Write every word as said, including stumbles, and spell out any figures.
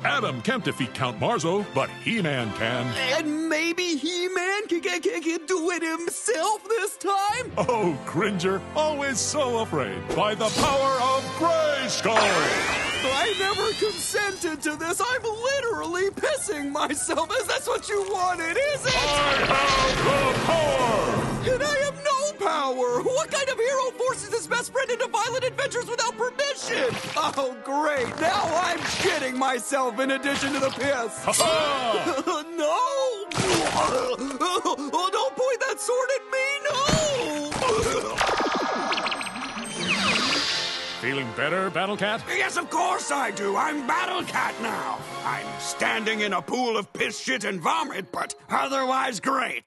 Adam can't defeat Count Marzo, but He-Man can. And maybe He-Man can, can, can, can do it himself this time? Oh, Cringer, always so afraid by the power of Grayskull. I never consented to this. I'm literally pissing myself. Is that what you wanted, is it? I have the power! And I have no power. What kind of hero forces his best friend into violent adventures without permission? Oh, great. Now I'm shitting myself in addition to the piss. Ha-ha! No! Oh, don't point that sword at me, no! Feeling better, Battle Cat? Yes, of course I do. I'm Battle Cat now. I'm standing in a pool of piss, shit, and vomit, but otherwise great.